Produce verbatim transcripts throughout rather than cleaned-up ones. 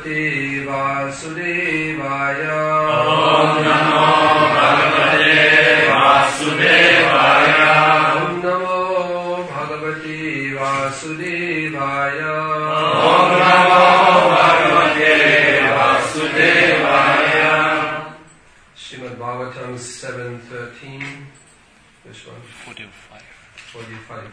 Bhagavate Vasudevaya. Om Namo Bhagavate Vasudevaya. Om Namo Bhagavate Vasudevaya. Om Namo Bhagavate Vasudevaya. Srimad Bhagavatam seven thirteen. Which one? forty-five. forty-five.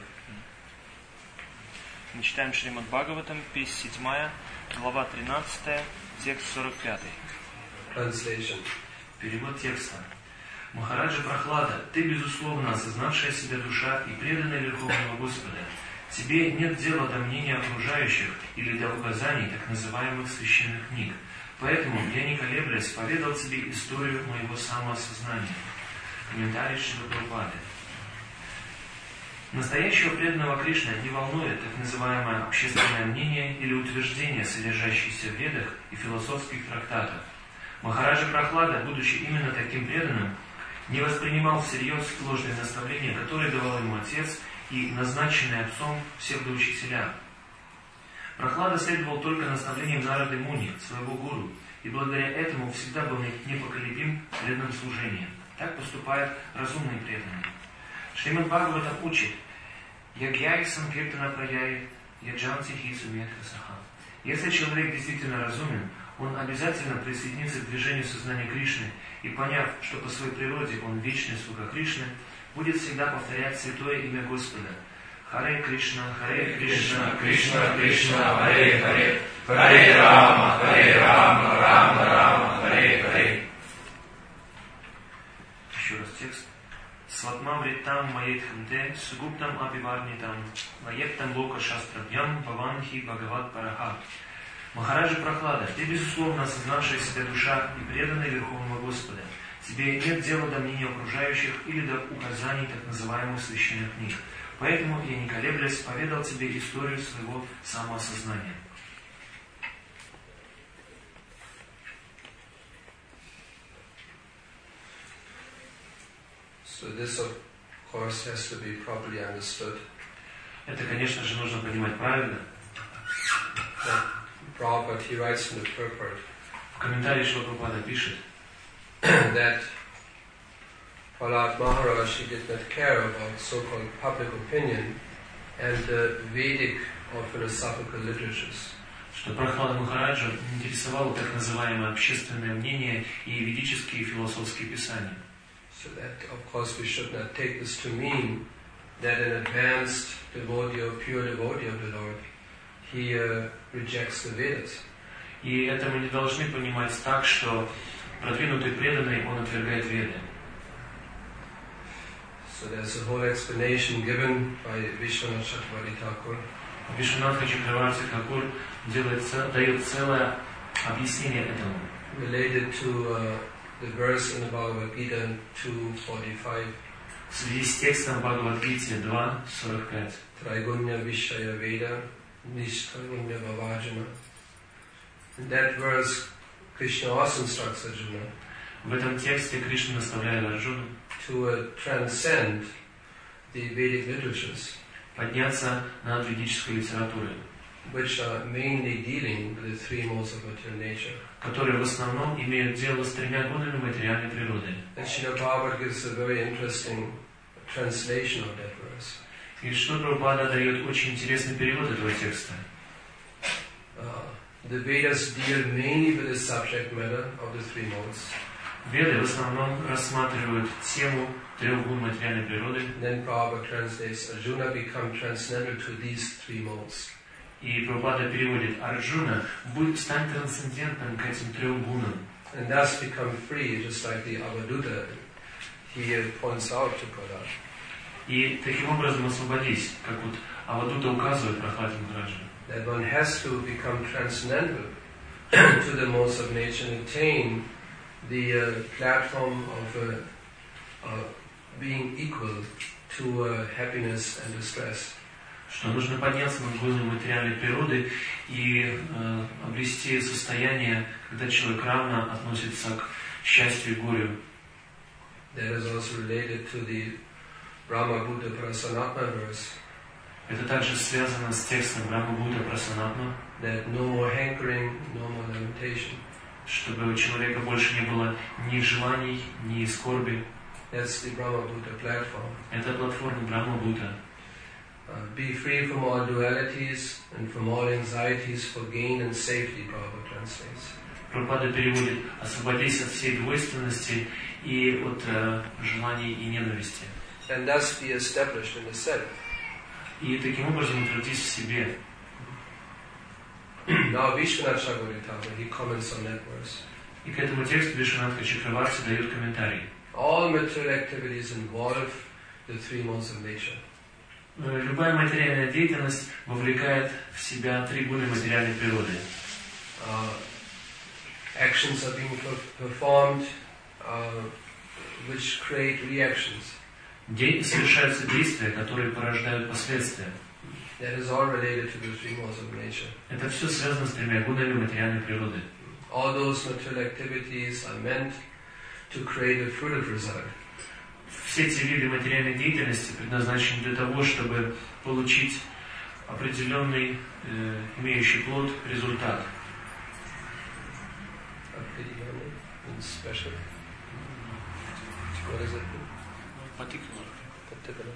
Мы читаем Шримад Бхагаватам, песня седьмая, глава тринадцатая, текст сорок пятый. Translation. Перевод текста. Махараджа Прохлада, ты, безусловно, осознавшая себя душа и преданная Верховного Господа. Тебе нет дела до мнения окружающих или до указаний так называемых священных книг. Поэтому я, не колеблясь, поведал тебе историю моего самоосознания. Комментарий Шрила Прабхупады. Настоящего преданного Кришны не волнует так называемое общественное мнение или утверждение, содержащееся в ведах и философских трактатах. Махараджа Прохлада, будучи именно таким преданным, не воспринимал всерьез ложные наставления, которые давал ему отец и назначенные отцом псевдоучителя. Прохлада следовал только наставлениям Нарады Муни, своего гуру, и благодаря этому всегда был непоколебим в преданном служении. Так поступает разумный преданный. Шримад Бхагаватам учит: «Ягьяй санкиртана праяй, яджанти хису метхасаха». Если человек действительно разумен, он обязательно присоединится к движению сознания Кришны и, поняв, что по своей природе он вечный слуга Кришны, будет всегда повторять святое имя Господа. Харе Кришна, Харе Кришна, Кришна, Кришна, Харе Харе, Харе Рама, Харе Рама, Рама Рама, Харе Харе. Еще раз текст. Сватмам риттам маетханте, сугуптам апиварнитам, маеттам лока шастрабьям, паванхи бхагават параха. Махараджа Прохлада, ты, безусловно, осознавшая себя душа и преданная Верховного Господа. Тебе нет дела до мнения окружающих или до указаний так называемых священных книг. Поэтому я, не колеблясь, поведал тебе историю своего самоосознания. So this, of course, has to be properly understood. Это, конечно же, нужно понимать правильно. Prabhupada, he writes in the purport В комментарии Шрила Прабхупада пишет, that Prahlad Maharaj, he did not care about so-called public opinion and the Vedic or philosophical literatures. что Прохлада Махараджа интересовало так называемое общественное мнение и ведические философские писания. So that, of course, we should not take this to mean that an advanced devotee or pure devotee of the Lord, he uh, rejects the Vedas. И это мы не должны понимать так, что продвинутый преданный, он отвергает Веды. So there's a whole explanation given by Vishwanath Chakravarti Thakur. Вишванатха Чакраварти Тхакур делает, дает целое объяснение этому. Related to uh, the verse in the Bhagavad Gita two forty-five. В связи с текстом Бхагавад-гите два сорок пять. Traigunya Vishaya Veda Nishtraigunya Vavajana. In that verse, Krishna also instructs Arjuna В этом тексте Кришна наставляет Арджуну to uh, transcend the Vedic literatures, подняться над ведической литературой, which are mainly dealing with the three modes of material nature. которые в основном имеют дело с тремя годами материальной природы. And Srila Prabhupada gives a very interesting translation of that verse. И Шрила Прабхупада дает очень интересный перевод этого текста. Uh, the Vedas deal mainly with the subject matter of the three modes. Веды в основном рассматривают тему трех гун материальной природы. Then Prabhupada translates Arjuna become transcendental to these three modes. И Прабхупада переводит: Арджуна, будь стань трансцендентным к этим трем гунам. And thus become free, just like the Avaduta he uh, points out to Prahlad. И таким образом освободись, как вот Авадута указывает Прохладе Махараджа. That one has to become transcendental to the modes of nature and attain the uh, platform of uh, uh, being equal to uh, happiness and distress. Что нужно подняться над гунами материальной природы и э, обрести состояние, когда человек равно относится к счастью и горю. That is also related to the Brahma Buddha Prasanatma verse. Это также связано с текстом Брахма Будда Прасанатма. that no more hankering, no more lamentation. Чтобы у человека больше не было ни желаний, ни скорби. That's the Brahma Bhuta platform. Это платформа Брахма Бхута. Uh, be free from all dualities and from all anxieties for gain and safety, Prabhupada translates. Прабхупада переводит: освободись от всей двойственности и от э, желаний и ненависти. And thus be established in the self. И таким образом утвердись в себе. Now Vishwanath Chakravarti, he comments on that verse. И к этому тексту Вишванатха Чакраварти дает комментарий. All material activities involve the three modes of nature. Любая материальная деятельность вовлекает в себя три гуны материальной природы. Uh, actions are being performed uh, which create reactions. Де- совершаются действия, которые порождают последствия. That is all related to the three modes of nature. Это все связано с тремя гунами материальной природы. All those material activities are meant to create a fruitive result. Все эти виды материальной деятельности предназначены для того, чтобы получить определенный, э, имеющий плод, результат. Special. What is it? Particular. Particular.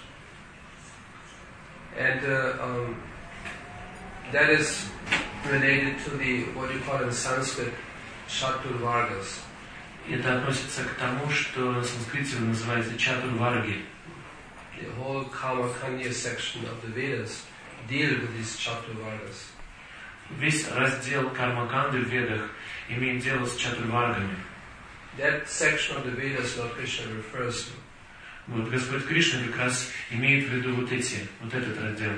And uh, um, that is related to the, what you call in Sanskrit, Chaturvargas. Это относится к тому, что на санскрите называется Чатурварги. The whole Karma Kanya section of the Vedas deal with these Chaturvargas. Весь раздел Кармаканды в Ведах имеет дело с Чатурваргами. That section of the Vedas Lord Krishna refers to. Вот Господь Кришна как раз имеет в виду вот эти, вот этот раздел.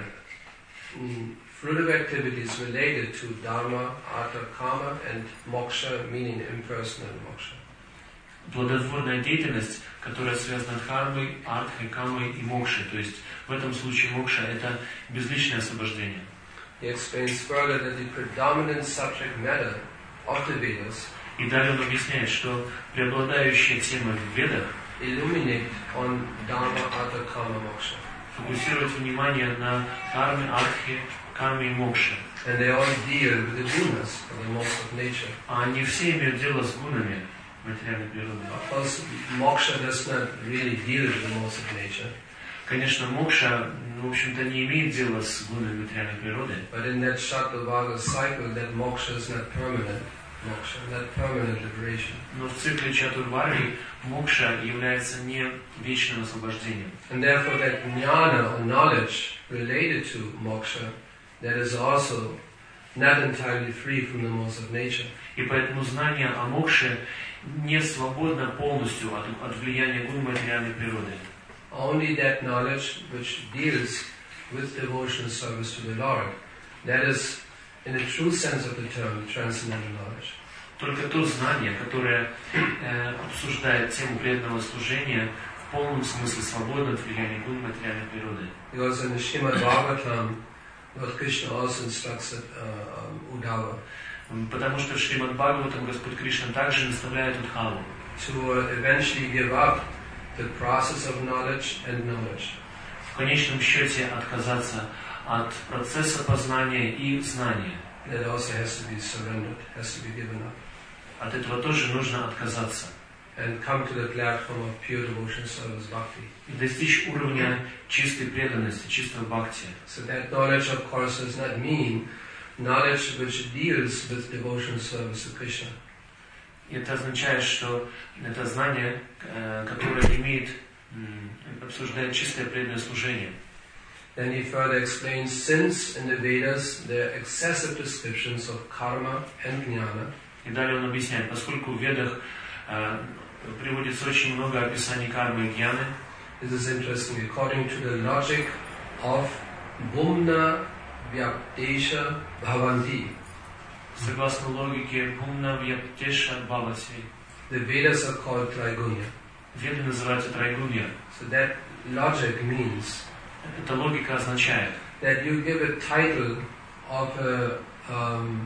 Mm, fruitive activities related to Dharma, Artha, Kama and Moksha, meaning impersonal Moksha. Плодотворная деятельность, которая связана с Дхармой, Артхой, Камой и Мокшей. То есть в этом случае Мокша — это безличное освобождение. He explains further that the predominant subject matter of the Vedas И далее он объясняет, что преобладающая тема в Ведах illuminate on Dharma, Artha, Kama, Moksha. фокусирует внимание на Дхарме, Артхе, Каме и Мокше. And they all deal with the gunas, or the modes of nature. А они все имеют дело с гунами материальной природы. Of course, Moksha does not really deal with the modes of nature. Конечно, Мокша, в общем-то, не имеет дела с гунами материальной природы. But in that Chaturvarga cycle, that Moksha is not permanent. Moksha, not permanent liberation. Но в цикле Чатурварги Мокша является не вечным освобождением. And therefore that jnana or knowledge related to moksha, that is also not entirely free from the modes of nature. И поэтому знание о Мокше не свободно полностью от, от влияния гун материальной природы. Only that knowledge which deals with devotional service to the Lord, that is, in the true sense of the term, transcendental knowledge. Только то знание, которое э, обсуждает тему преданного служения, в полном смысле свободно от влияния гун материальной природы. Because in the Srimad Bhagavatam, Lord Krishna also instructs uh, um, Uddhava Потому что в Шримад Бхагаватам Господь Кришна также наставляет Удхаву to uh, eventually give up the process of knowledge and knowledge. в конечном счете отказаться от процесса познания и знания. That also has to be surrendered, has to be given up. От этого тоже нужно отказаться. And come to the platform of pure devotion service bhakti. И достичь уровня чистой преданности, чистого бхакти. So that knowledge, of course, does not mean knowledge which deals with devotion service to Krishna. И это означает, что это знание, которое имеет, обсуждает чистое преданное служение. Then he further explains, since in the Vedas there are excessive descriptions of karma and jnana, И далее он объясняет, поскольку в Ведах э, приводится очень много описаний кармы и гьяны. This is interesting. According to the logic of Bhumna Vyaptesha Bhavanti, Согласно логике Бхумна Вьяптеша Бхавати, the Vedas are called Traigunya. Веды называются Трайгунья. So that logic means Эта логика означает, that you give a title of a, um,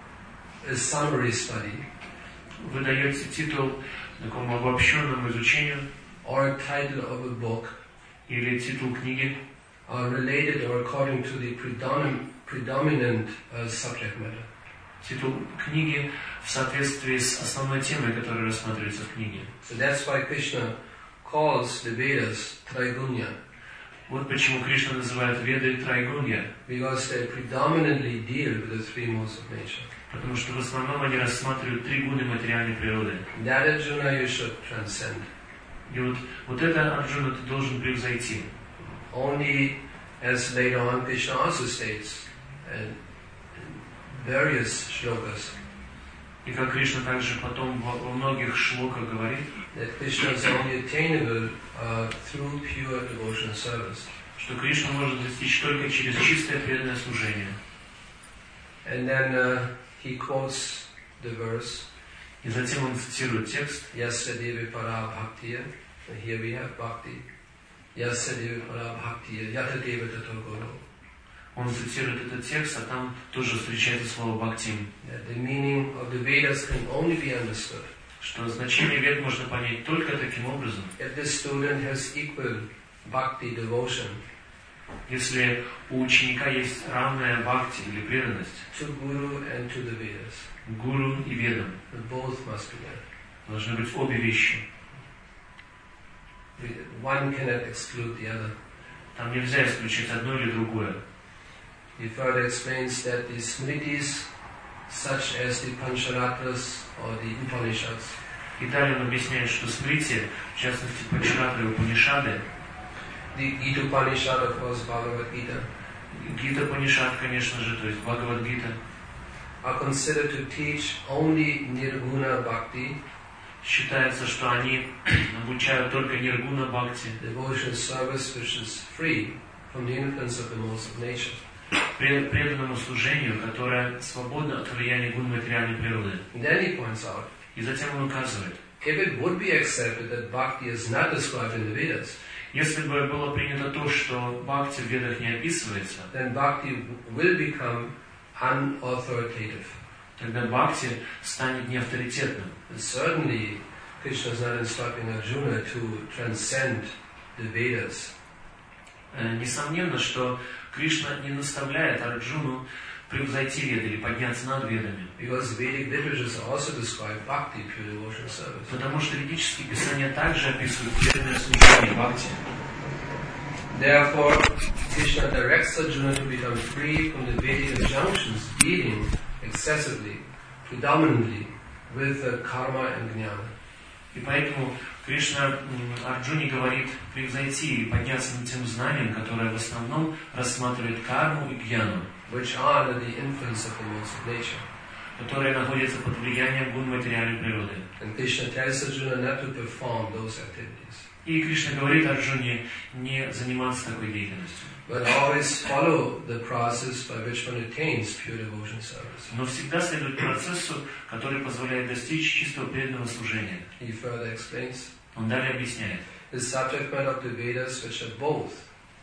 a summary study, вы даете титул такому обобщенному изучению, or a title of a book, или титул книги, are related or according to the predominant, predominant uh, subject matter. Титул книги в соответствии с основной темой, которая рассматривается в книге. So that's why Krishna calls the Vedas Traigunya. Вот почему Кришна называет Веды Трайгунья. Because they predominantly deal with the three modes of nature. Потому что в основном они рассматривают три гуны материальной природы. That Arjuna you should transcend. И вот, вот это, Арджуна, ты должен превзойти. Only as later on Krishna also states in various shlokas. И как Кришна также потом во, во многих шлоках говорит, that Krishna is only attainable uh, through pure devotional service. Что Кришна может достичь только через чистое преданное служение. And then uh, he quotes the verse. И затем он цитирует текст. Yasadevi para bhaktiya. Here we have bhakti. Yasadevi para bhaktiya. Yatadeva tato guru. Он цитирует этот текст, а там тоже встречается слово бхактим. The meaning of the Vedas can only be understood. Что значение вед можно понять только таким образом. If the student has equal bhakti devotion, если у ученика есть равная бхакти или преданность to Guru and to the Vedas, гуру и ведам, both must be there. должны быть обе вещи. One cannot exclude the other. Там нельзя исключить одно или другое. He further explains that the Smritis, such as the Pancharatras or the Upanishads, И далее он объясняет, что смрити, в частности Панчаратра и Упанишады, the Gita Upanishad, of course, Bhagavad Gita, Гита Панишад, конечно же, то есть Бхагавад-гита, are considered to teach only Nirguna Bhakti, считается, что они обучают только ниргуна бхакти, devotional service which is free from the influence of the modes of nature. преданному служению, которое свободно от влияния гун материальной природы. And then he points out, И затем он указывает, if it would be accepted that Bhakti is not described in the Vedas, если бы было принято то, что бхакти в ведах не описывается, then Bhakti will become unauthoritative. тогда бхакти станет неавторитетным. And certainly, Krishna is not instructing Arjuna to transcend the Vedas. Несомненно, что Кришна не наставляет Арджуну превзойти веды или подняться над ведами. Because Vedic literatures also describe bhakti, pure devotional service. Потому что ведические писания также описывают преданное служение бхакти. Therefore, Krishna directs Arjuna to become free from the Vedic injunctions dealing excessively, predominantly with uh, karma and jnana. И поэтому Кришна Арджуне говорит превзойти и подняться над тем знанием, которое в основном рассматривает карму и гьяну, which are under the influence of the modes of nature. которые находятся под влиянием гун материальной природы. And Krishna tells Arjuna not to perform those activities, И Кришна говорит Арджуне не заниматься такой деятельностью, but always follow the process by which one attains pure devotion service. но всегда следует процессу, который позволяет достичь чистого преданного служения. He further explains, Он далее объясняет. the subject matter of the Vedas, which are both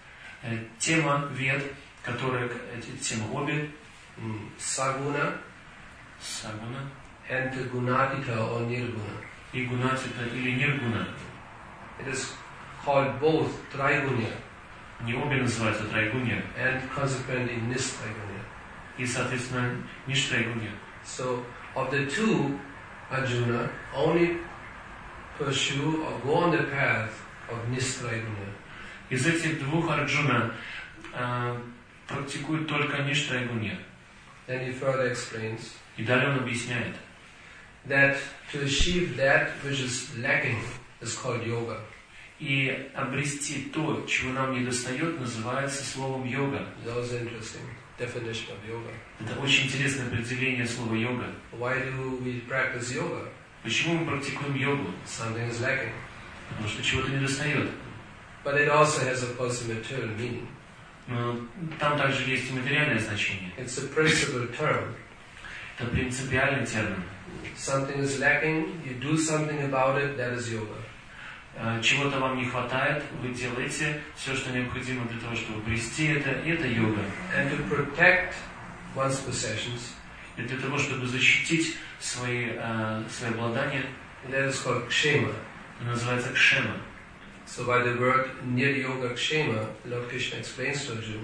Тема вед, которая, эти темы обе, mm, Saguna Сагуна and Gunatita or Nirguna. и Гунатита или Ниргуна. It is called both Traigunya Не обе называются Трайгунья and consequently Nistraigunya. и, соответственно, Ништрайгунья. So, of the two, Arjuna only pursue or go on the path of Nistraigunya. Из этих двух Арджуна э, практикует только Ништрайгунья. Then he further explains И далее он объясняет, that to achieve that which is lacking is called yoga. и обрести то, чего нам недостает, называется словом йога. That was an interesting definition of yoga. Это очень интересное определение слова йога. Why do we practice yoga? Почему мы практикуем йогу? Something is lacking. Потому что чего-то недостает. But it also has, of course, a material meaning. Но там также есть и материальное значение. It's a principal term. Это принципиальный термин. Something is lacking, you do something about it, that is yoga. Чего-то вам не хватает, вы делаете все, что необходимо для того, чтобы обрести это, и это йога. And to protect one's possessions, И для того, чтобы защитить свои, свои обладания, that is called kshema. это называется кшема. So by the word niryoga kshema, Lord Krishna explains to Arjuna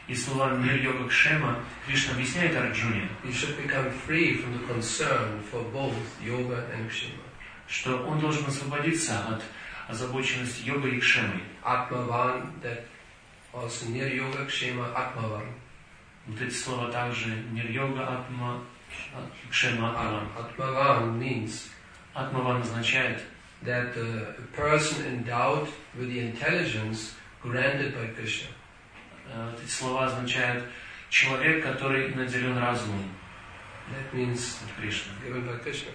И слова «мир йога кшема» Кришна объясняет Арджуне, he should become free from the concern for both yoga and kshema. что он должен освободиться от озабоченности йогой и кшемой. Atmavan, that also nir yoga kshema atmavan. Вот эти слова также «мир йога атма», «кшема атмаван». Atmavan means Атмаван означает, that uh, a person endowed with the intelligence granted by Krishna. э, эти слова означают человек, который наделен разумом. That means От Кришны. given by Krishna.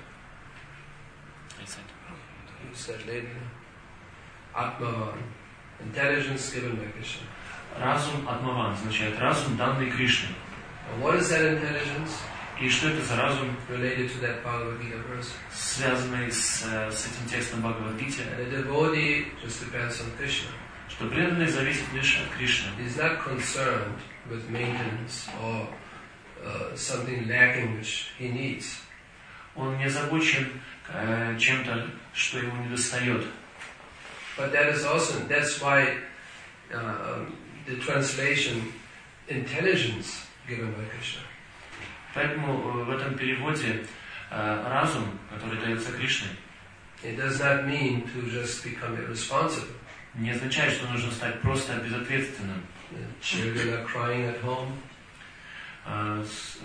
You said later. Atmavan. Intelligence given by Krishna. Разум Атмаван означает разум, данный Кришной. And what is that intelligence? И что это за разум, Related to that Bhagavad Gita verse. связанный с, э, с этим текстом Бхагавад-гиты, And the devotee just depends on Krishna. что преданный зависит лишь от Кришны. He's not concerned with maintenance or uh, something lacking which he needs. Он не озабочен э, чем-то, что ему недостает. But that is also, that's why uh, um, the translation intelligence given by Krishna. Поэтому э, в этом переводе э, разум, который дается Кришной, It does not mean to just become irresponsible. не означает, что нужно стать просто безответственным. The children are crying at home. Э, с-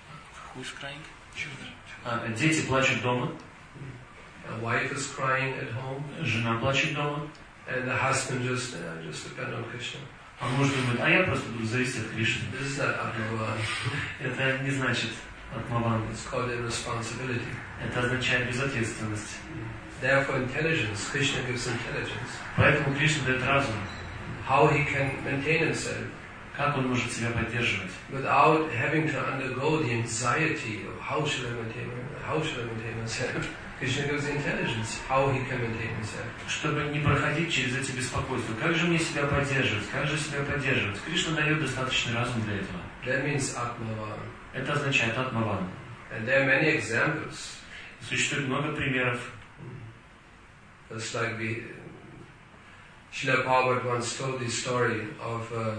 э, дети плачут дома, A wife is crying at home. жена плачет дома, And the husband just, uh, just depend on Krishna. а муж думает, а я просто буду зависеть от Кришны. This is not Atmavan. Это не значит Атмаван. It's called irresponsibility. Это означает безответственность. Therefore intelligence, Krishna gives intelligence. Поэтому Кришна дает разум. How he can maintain himself Как он может себя поддерживать? without having to undergo the anxiety of how should I maintain, how should I maintain myself. Krishna gives the intelligence, how he can maintain himself. Чтобы не проходить через эти беспокойства. Как же мне себя поддерживать? Как же себя поддерживать? Кришна дает достаточный разум для этого. That means Atmavan. Это означает Атмаван. And there are many examples. Существует много примеров. Just like we, Srila Prabhupada once told the story of, uh,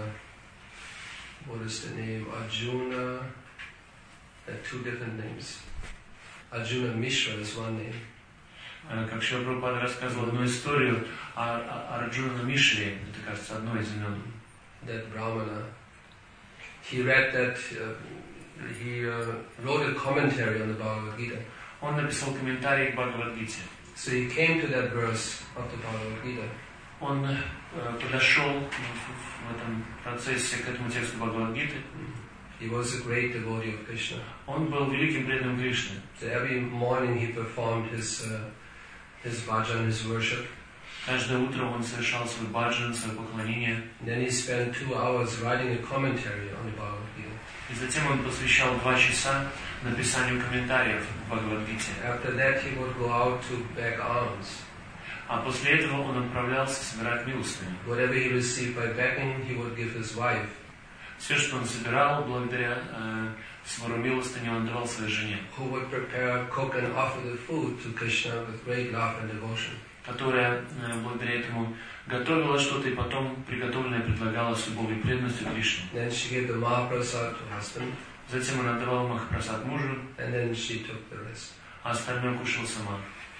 what is the name, Arjuna, there are two different names. Arjuna Mishra is one name. Э, Как Шрила Прабхупада рассказывал одну историю о, о Арджуна Мишре, это, кажется, одно из имен. That Brahmana. He read that, uh, he uh, wrote a commentary on the Bhagavad Gita. Он написал комментарий к Бхагавад-гите. So he came to that verse of the Bhagavad Gita. Он э, подошел в, в этом процессе к этому тексту Бхагавад-гиты. He was a great devotee of Krishna. Он был великим преданным Кришны. So every morning he performed his, uh, his bhajan, his worship. Каждое утро он совершал свой баджан, свое поклонение. And then he spent two hours writing a commentary on the Bhagavad Gita. И затем он посвящал два часа написанию комментариев к Бхагавад-гите. After that he would go out to beg alms. А после этого он отправлялся собирать милостыню. Whatever he received by begging, he would give his wife. Все, что он собирал, благодаря э, свору милостыню, он давал своей жене, Who would prepare, cook and offer the food to Krishna with great love and devotion. которая э, благодаря этому готовила что-то и потом приготовленное предлагала с любовью и преданностью Кришне. Then she gave the Mahaprasad to husband, Затем она отдавала Махапрасад мужу, and then she took the rest. а остальное кушала сама.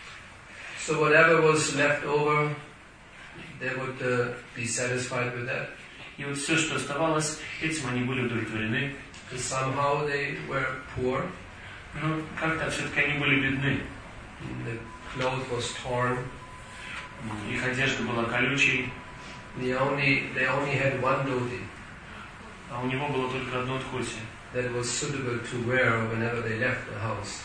So whatever was left over, they would uh, be satisfied with that. И вот все, что оставалось, этим они были удовлетворены. Because somehow they were poor, Но как-то все-таки они были бедны. the clothes was torn. Их одежда была колючей, They only they only had one dhoti а у него было только одно тхоти. that was suitable to wear whenever they left the house.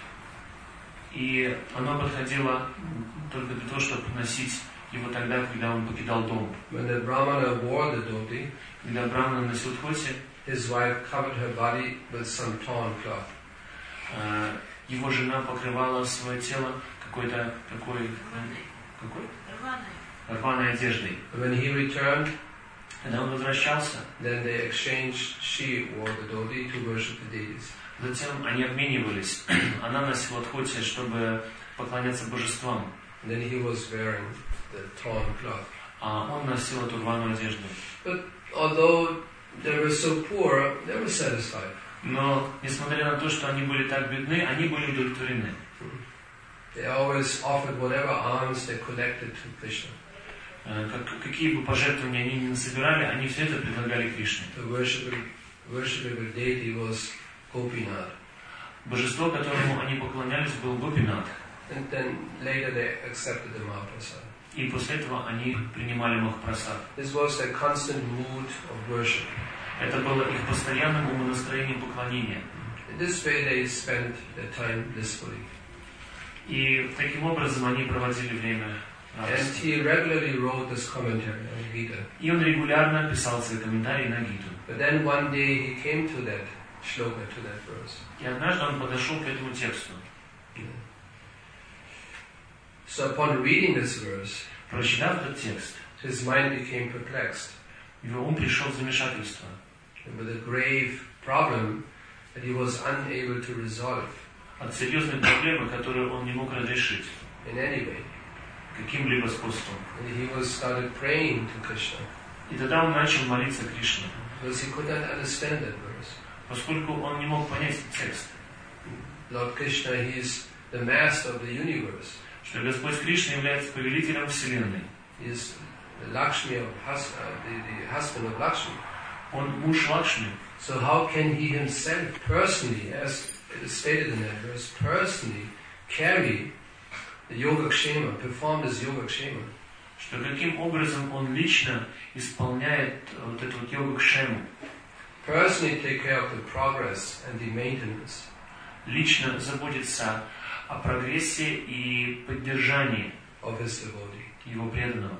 И оно подходило только для того, чтобы носить его тогда, когда он покидал дом. When the Brahmana wore the dhoti, Когда Брахмана носил тхоти, his wife covered her body with some torn cloth. э, его жена покрывала свое тело какой-то такой, какой? Рваной одеждой. When he returned, Когда он возвращался, then they exchanged. She wore the dhoti to worship the deities. затем они обменивались. Она носила тхоти, чтобы поклоняться божествам, And then he was wearing the torn cloth. а он носил эту рваную одежду. But although they were so poor, they were satisfied. Но, несмотря на то, что они были так бедны, они были удовлетворены. They always offered whatever alms they collected to Krishna. Как, какие бы пожертвования они ни собирали, они все это предлагали Кришне. The worshipable, worshipable deity was Gopinath. Божество, которому они поклонялись, был Гопинат. And then later they accepted the Mahaprasad. И после этого они принимали Махапрасад. This was their constant mood of worship. Это было их постоянным умонастроением поклонения. In this way they spent their time blissfully. И таким образом они проводили время радостно. And he regularly wrote this commentary on Gita. И он регулярно писал свои комментарии на Гиту. But then one day he came to that shloka, to that verse. И однажды он подошел к этому тексту. So upon reading this verse, прочитав этот текст, his mind became perplexed. Его ум пришел в замешательство. With a grave problem that he was unable to resolve. От серьезной проблемы, которую он не мог разрешить. In any way. Каким-либо способом. And he was started praying to Krishna. И тогда он начал молиться Кришне. Because he could not understand that verse. Поскольку он не мог понять этот текст. Lord Krishna, he is the master of the universe. Что Господь Кришна является повелителем Вселенной. He is the Lakshmi of hus- uh, the, the husband of Lakshmi. Он муж Лакшми. So how can he himself personally, as it is stated in that verse, personally carry the Yogakshema, perform this Yogakshema? Что каким образом он лично исполняет вот эту вот йогакшему. Personally take care of the progress and the maintenance. Лично заботиться о прогрессе и поддержании of his devotee. Его преданного.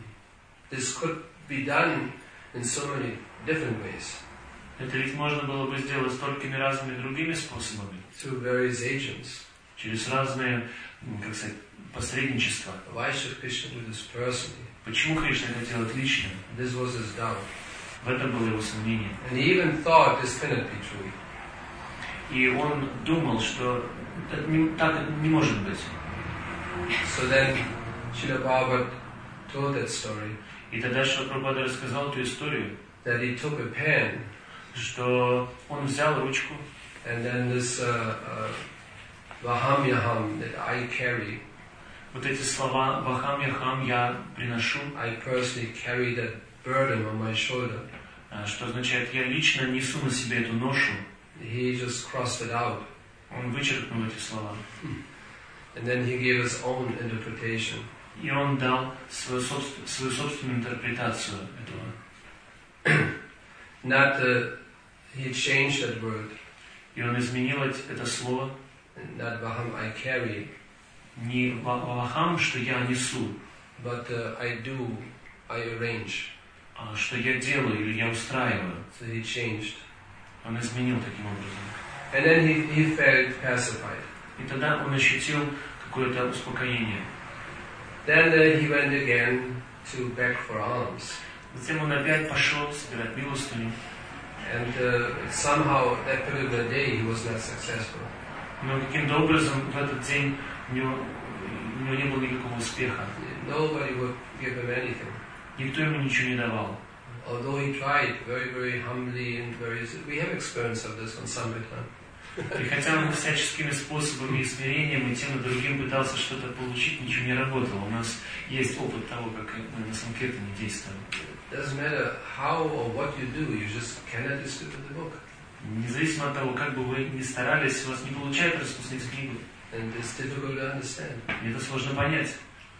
This could be done in so many different ways. Это ведь можно было бы сделать столькими разными другими способами. Through various agents. Через разные, как сказать, посредничества. Why should Krishna do this personally? Почему Кришна это делает лично? This was his doubt. В этом было его сомнение. And he even thought this cannot be true. И он думал, что это не, так это не может быть. So then Srila Prabhupada told that story. И тогда Шрила Прабхупада рассказал эту историю. That he took a pen. Что он взял ручку. And then this uh, uh, Vaham Yaham that I carry. Вот эти слова Вахам Яхам я приношу. I personally carry that burden on my shoulder. Что означает, я лично несу на себе эту ношу. He just crossed it out. Он вычеркнул эти слова. And then he gave his own interpretation. И он дал свою, собствен, свою собственную интерпретацию этого. Not uh, he changed that word. И он изменил это слово. Not Vaham I carry. Не Вахам, что я несу. But uh, I do, I arrange. А что я делаю или я устраиваю. So he changed. Он изменил таким образом. And then he, he felt pacified. И тогда он ощутил какое-то успокоение. Then uh, he went again to beg for alms. Затем он опять пошел собирать милостыню. And uh, somehow that particular day he was not successful. Но каким-то образом в этот день у него, у него не было никакого успеха. Nobody would give him anything. Никто ему ничего не давал. Although he tried very, very humbly and very... We have experience of this on Sankirtan. И хотя он всяческими способами и смирением и тем и другим пытался что-то получить, ничего не работало. У нас есть опыт того, как мы на Санкиртане действовали. Doesn't matter how or what you do, you just cannot distribute the book. Независимо от того, как бы вы ни старались, у вас не получается распространить книгу. And it's difficult to understand. И это сложно понять.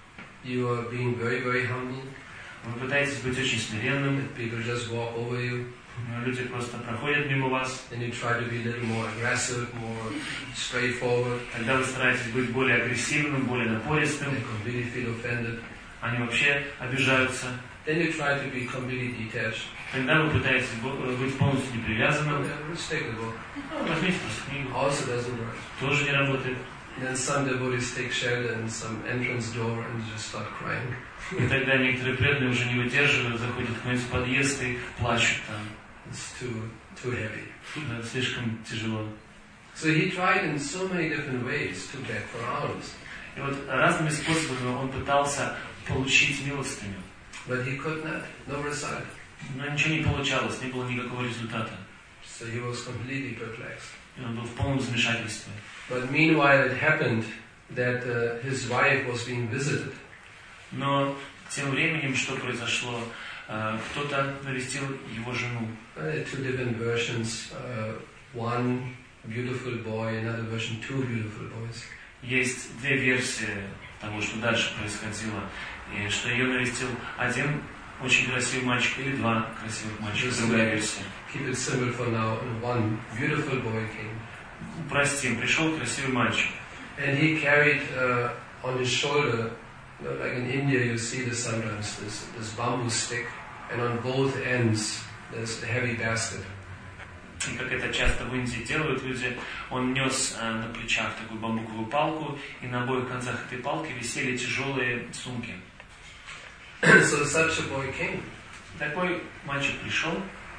You are being very, very humble. Вы пытаетесь быть очень смиренным. People just walk over you. Но люди просто проходят мимо вас. And you try to be a little more aggressive, more straightforward. Когда вы стараетесь быть более агрессивным, более напористым, They completely feel offended. они вообще обижаются. Then you try to be completely detached. Когда вы пытаетесь быть полностью непривязанным, Yeah, let's take the book. ну, возьмите просто книгу. Also doesn't work. Тоже не работает. And then some devotees take shelter in some entrance door and just start crying. И тогда некоторые преданные уже не выдерживают, заходят в какой-нибудь подъезд и плачут там. It's too too heavy. Да, слишком тяжело. So he tried in so many different ways to beg for alms. И вот разными способами он пытался получить милостыню. But he could not. No result. Но ничего не получалось, не было никакого результата. So he was completely perplexed. И он был в полном замешательстве. But meanwhile it happened that uh, his wife was being visited. Но тем временем что произошло? Uh, кто-то навестил его жену. Uh, two different versions. Uh, one beautiful boy, another version, two beautiful boys. Есть две версии того, что дальше происходило. И что ее навестил один очень красивый мальчик или два красивых мальчика. Другая версия. Keep it simple for now. And one beautiful boy came. Простим, пришел красивый мальчик. And he carried uh, on his shoulder, you know, like in India you see this sometimes, this, this bamboo stick, and on both ends there's a heavy basket. И как это часто в Индии делают люди, он нес э, на плечах такую бамбуковую палку, и на обоих концах этой палки висели тяжелые сумки. So such a boy came. Такой мальчик пришел.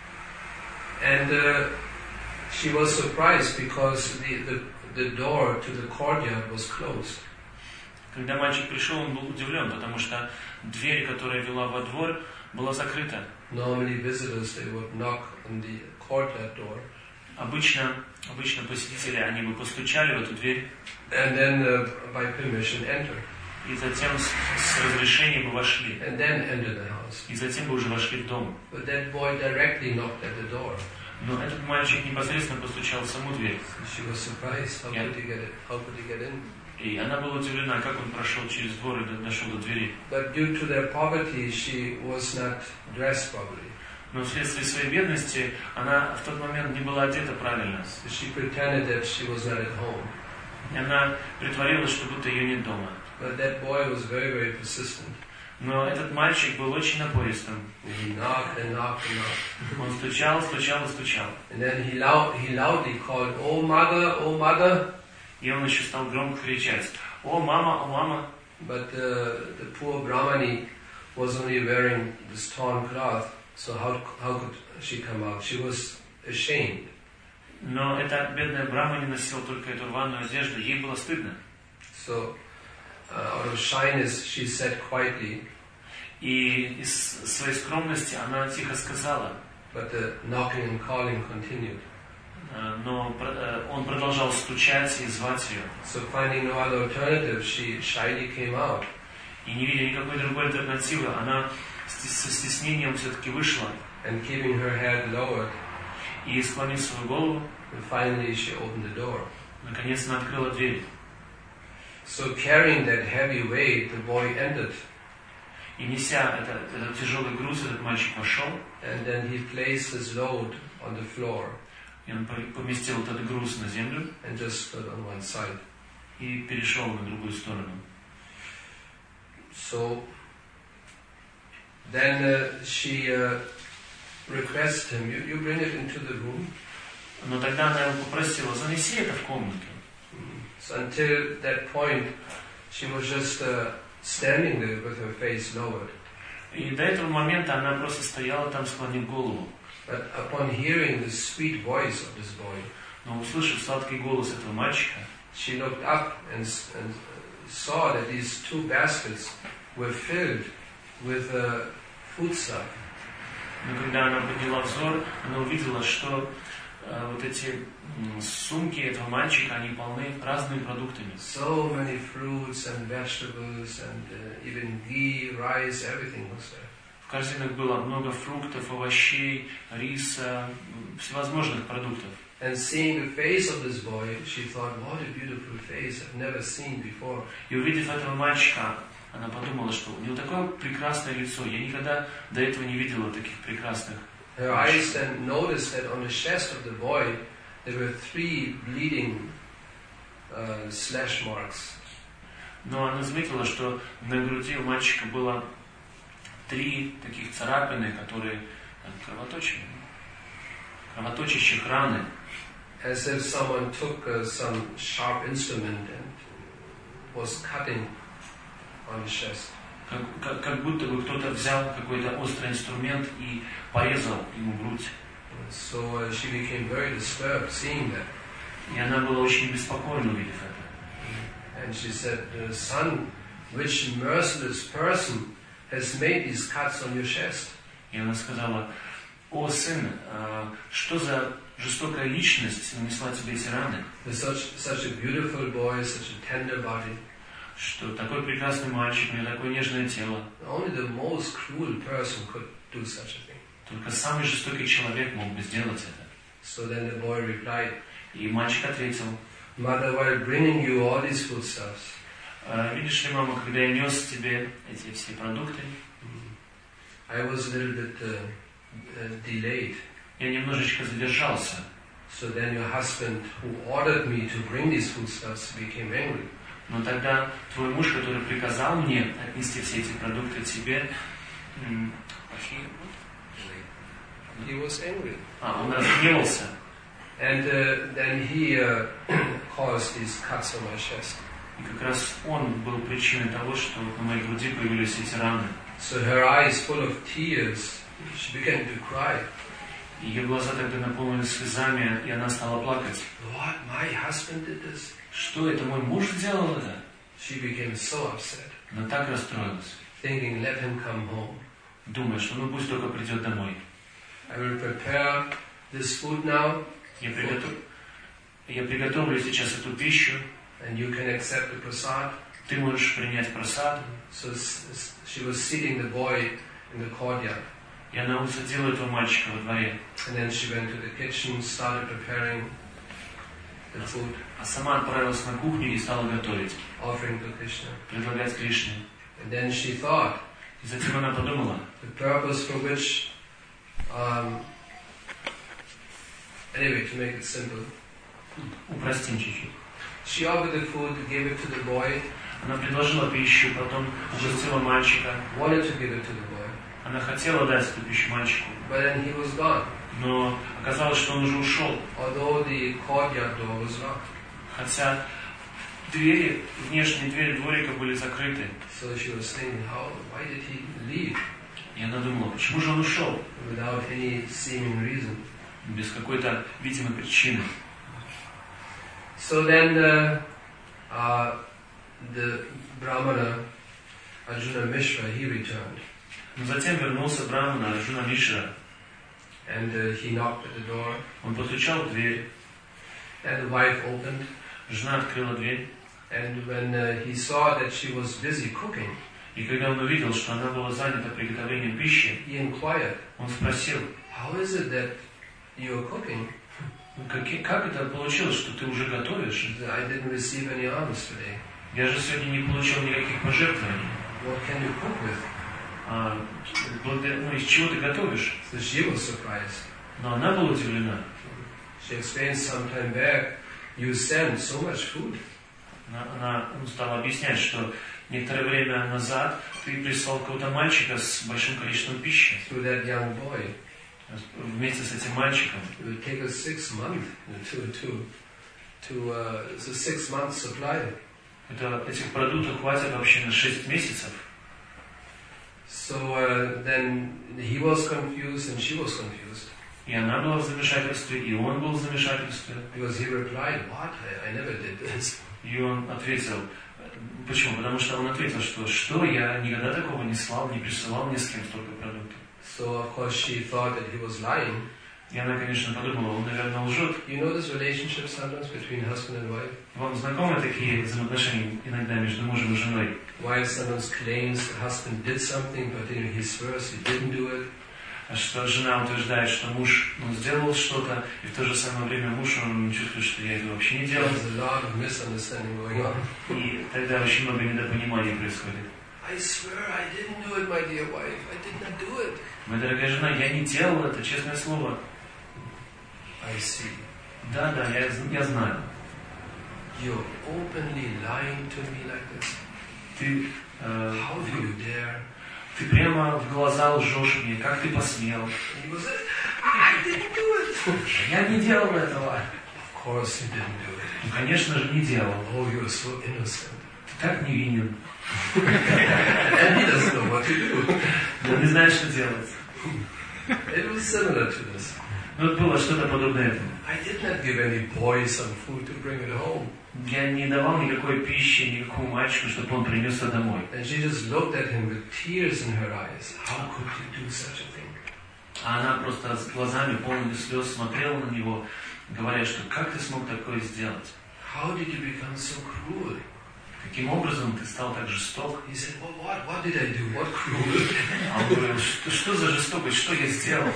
And uh, she was surprised because the, the, the door to the courtyard was closed. Когда мальчик пришел, он был удивлен, потому что дверь, которая вела во двор, была закрыта. Normally visitors, they would knock on the courtyard door. Обычно, обычно посетители, они бы постучали в эту дверь. And then uh, by permission enter. И затем с, с разрешения бы вошли. And then enter the house. И затем бы уже вошли в дом. But that boy directly knocked at the door. Но этот мальчик непосредственно постучал в саму дверь. She was surprised. How could he get it? How could he get in? И она была удивлена, как он прошел через двор и дошел до двери. But due to their poverty, she was not dressed properly. Но вследствие своей бедности она в тот момент не была одета правильно. She pretended that she was not at home. И она притворилась, что будто ее нет дома. But that boy was very, very persistent. Но этот мальчик был очень напористым. He knocked and knocked and knocked. Он стучал, стучал и стучал. And then he, loud, he loudly called, "Oh mother, oh mother!" И он еще стал громко кричать: «О, мама, о, мама!» But uh, the poor Brahmani was only wearing this torn cloth, so how, how could she come out? She was ashamed. Но эта бедная Брахма не носила только эту рваную одежду, ей было стыдно. So, uh, out of shyness, she said quietly. И из своей скромности она тихо сказала. But the knocking and calling continued. Но он продолжал стучать и звать ее. So finding no other alternative, she shyly came out. И не видя никакой другой альтернативы, она со стеснением все-таки вышла. And keeping her head lowered. И склонив свою голову. And finally she opened the door. Наконец она открыла дверь. So carrying that heavy weight, the boy entered. И неся этот, этот тяжелый груз, этот мальчик вошел. And then he placed his load on the floor. И он поместил этот груз на землю. And just stood on one side. И перешел на другую сторону. So then uh, she uh, requested him, you, you bring it into the room. Но тогда она его попросила: занеси это в комнату. So until that point, she was just uh, standing there with her face lowered. И до этого момента она просто стояла там, склонив голову. But upon hearing the sweet voice of this boy, но услышав сладкий голос этого мальчика, she looked up and, and saw that these two baskets were filled with uh, food stuff. Но когда она подняла взор, она увидела, что э, вот эти м, сумки этого мальчика, они полны разными продуктами. So many fruits and vegetables and uh, even ghee, rice, everything was there. В корзинах было много фруктов, овощей, риса, всевозможных продуктов. And seeing the face of this boy, she thought, what a beautiful face, I've never seen before. И увидев этого мальчика, она подумала, что у него такое прекрасное лицо. Я никогда до этого не видела таких прекрасных. Her eyes then noticed that on the chest of the boy there were three bleeding uh, slash marks. Но она заметила, что на груди у мальчика было три таких царапины, которые кровоточили, кровоточащих раны. As if someone took uh, some sharp instrument and was cutting on his chest. Как, как, как будто бы кто-то взял какой-то острый инструмент и порезал ему грудь. So uh, she became very disturbed seeing that. И она была очень беспокойна, увидев это. And she said, "Son, which merciless person has made these cuts on your chest?" И она сказала: «О, сын, что за жестокая личность нанесла тебе эти раны?» Such, such a beautiful boy, such a tender body. Что такой прекрасный мальчик, у него такое нежное тело. Only the most cruel person could do such a thing. Только самый жестокий человек мог бы сделать это. So then the boy replied, И мальчик ответил: Mother, while bringing you all these foodstuffs, видишь ли, мама, когда я нес тебе эти все продукты, I was a little bit uh, uh, delayed. Я немножечко задержался. So then your husband, who ordered me to bring these foodstuffs, became angry. Но тогда твой муж, который приказал мне отнести все эти продукты тебе, he was angry. А, он разгневался. And uh, then he uh, caused these cuts on my chest. И как раз он был причиной того, что на моей груди появились эти раны. So her eyes full of tears, she began to cry. Ее глаза тогда наполнились слезами, и она стала плакать. What? My husband did this? Что это, мой муж сделал это? She became so upset. Она так расстроилась. Thinking, let him come home. Думая, что ну пусть только придет домой. I will prepare this food now. Я, приготов... Я приготовлю сейчас эту пищу. And you can accept the prasad. Ты можешь принять прасад. So she was seating the boy in the courtyard. И она усадила этого мальчика во дворе. And then she went to the kitchen, started preparing the food. А сама отправилась на кухню и стала готовить. Offering to Krishna. Предлагать Кришне. And then she thought. И затем она подумала. The purpose for which, um, anyway, to make it simple. Упростим чуть-чуть. She offered the food, gave it to the boy. Она предложила пищу, потом угостила мальчика. Wanted to give it to the boy. Она хотела дать эту пищу мальчику. But then he was gone. Но оказалось, что он уже ушел. Although the courtyard door was locked. Хотя двери, внешние двери дворика были закрыты. So she was thinking, how, why did he leave? И она думала, почему же он ушел? Without any seeming reason. Без какой-то видимой причины. So then the, uh, the Brahmana, Arjuna Mishra, he returned. Но затем вернулся Брахмана Арджуна Мишра. And uh, he knocked at the door. Он постучал в дверь. And the wife opened. Жена открыла дверь. And when uh, he saw that she was busy cooking, и когда он увидел, что она была занята приготовлением пищи, he inquired, он спросил, how is it that you are cooking? Как, как это получилось, что ты уже готовишь? I didn't receive any alms today. Я же сегодня не получил никаких пожертвований. What can you cook with? А, ну, из чего ты готовишь? So she was surprised. Но она была удивлена. She explained some time back, you sent so much food. Она, она стала объяснять, что некоторое время назад ты прислал какого-то мальчика с большим количеством пищи. To that young boy. Вместе с этим мальчиком. It would take us six months to to to uh, it's a six month supply. Это, этих продуктов хватит вообще на шесть месяцев. So uh, then he was confused and she was confused. И она была в замешательстве, и он был в замешательстве. Because he replied, "What? I, I never did this." И он ответил, почему? Потому что он ответил, что что я никогда такого не слал, не присылал ни с кем столько продуктов. So of course she thought that he was lying. И она, конечно, подумала, он, наверное, лжет. You know this relationship sometimes between husband and wife? Вам знакомы такие взаимоотношения иногда между мужем и женой? Wife sometimes claims the husband did something, but then he swears he didn't do it. Что жена утверждает, что муж он сделал что-то, и в то же самое время муж он чувствует, что я это вообще не делал. There's a lot of misunderstanding going on. И тогда очень много недопонимания происходит. I swear I didn't do it, my dear wife. I did not do it. Моя дорогая жена, я не делал это, честное слово. I see. Да, да, я, я знаю. You're openly lying to me like this. Ты, э, How do you dare? Ты прямо в глаза лжешь мне, как ты посмел? He was, I didn't do it. Я не делал этого. Of course you didn't do it. Ну, конечно же, не делал. Oh, you're so innocent. Ты так невинен. And he doesn't know what to do. Он не знает, что делать. It was similar to this. Ну, было что-то подобное этому. I did not give any boy some food to bring it home. Я не давал никакой пищи никакому мальчику, чтобы он принес это домой. And she just looked at him with tears in her eyes. How could you do such a thing? А она просто с глазами полными слез смотрела на него, говоря, что как ты смог такое сделать? How did you become so cruel? Каким образом ты стал так жесток? He said, well, what, what did I do? What cruel? А он говорил, что, что за жестокость, что я сделал?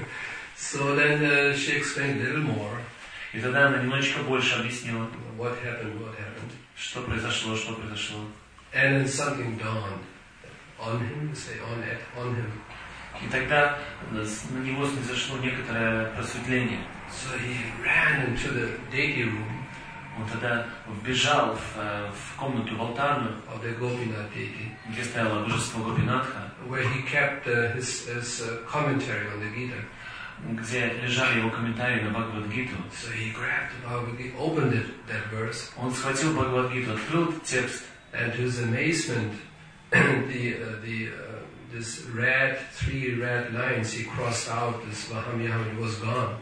So then uh, she explained a little more. И тогда она немножечко больше объяснила, What happened, what happened. что произошло, что произошло. And then something dawned on him, say on it, on him. И тогда на него снизошло некоторое просветление. So he ran into the deity room. Он тогда вбежал в, в комнату, в алтарную, Of the Gopinath deity, где стояло божество Гопинатха, where he kept uh, his, his uh, commentary on the Gita. где лежали его комментарии на Бхагавад-гиту. So he grabbed the Bhagavad Gita, opened it, that verse, Он схватил Бхагавад-гиту, открыл этот текст, and to his amazement, the uh, the uh, this red three red lines he crossed out, this Vahamyam, it was gone.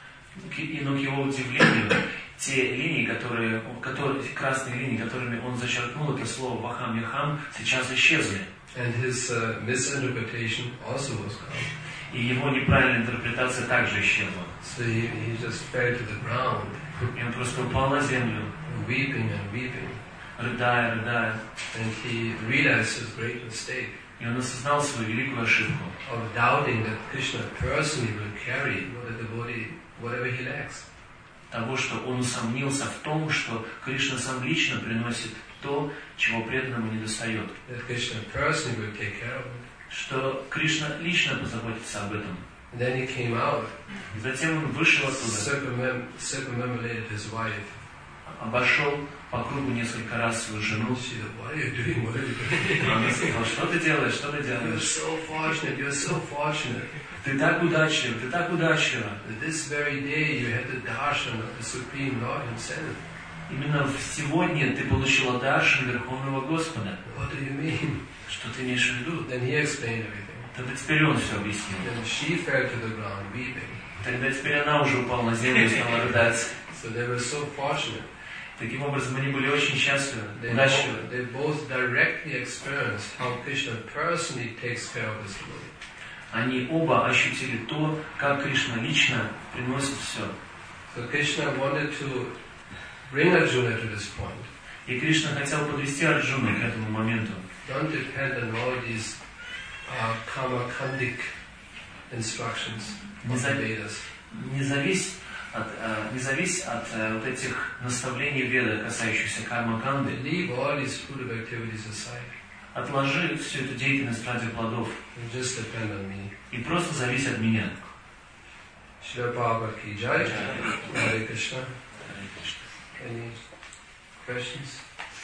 и ну, к его удивлению, те линии, которые, которые, красные линии, которыми он зачеркнул это слово Вахам-Яхам, сейчас исчезли. And his uh, misinterpretation also was gone. И его неправильная интерпретация также исчезла. So he, he just fell to the ground, И он просто упал на землю, weeping and weeping. рыдая, рыдая. And he realized his great mistake И он осознал свою великую ошибку. of doubting that Krishna personally will carry what the devotee, whatever he lacks. Того, что он усомнился в том, что Кришна сам лично приносит то, чего преданному не достает. That Krishna personally will take care of it. Что Кришна лично позаботится об этом. And then he came out, И затем он вышел оттуда, circumam- circumambulated his wife. обошел по кругу несколько раз свою жену. She said, what are you doing? What are you doing? Она сказала, что ты делаешь, что ты You're делаешь? so fortunate, you're so fortunate. Ты так удачлив, ты так удачлива. That this very day you had the darshan of the Supreme Lord Himself. Именно в сегодня ты получила даршан Верховного Господа. What do you mean? Что ты имеешь в виду? Then he explained everything. Тогда теперь он все объяснил. Then she fell to the ground weeping. Тогда теперь она уже упала на землю и стала рыдать. So they were so fortunate. Таким образом, они были очень счастливы, They, удачливы. both, they both directly experienced how Krishna personally takes care of his devotee. Они оба ощутили то, как Кришна лично приносит все. So Krishna wanted to bring Arjuna to this point. И Кришна хотел подвести Арджуну к этому моменту. Don't depend on all these uh, karma-kandic instructions of the Vedas. Не завись от, э, не завись от э, вот этих наставлений Веда, касающихся карма-канды. Leave all these fruitive activities aside Отложи всю эту деятельность ради плодов and just depend on me. и просто завись от меня. Srila Prabhupada ki jai. Hare Krishna. Any questions?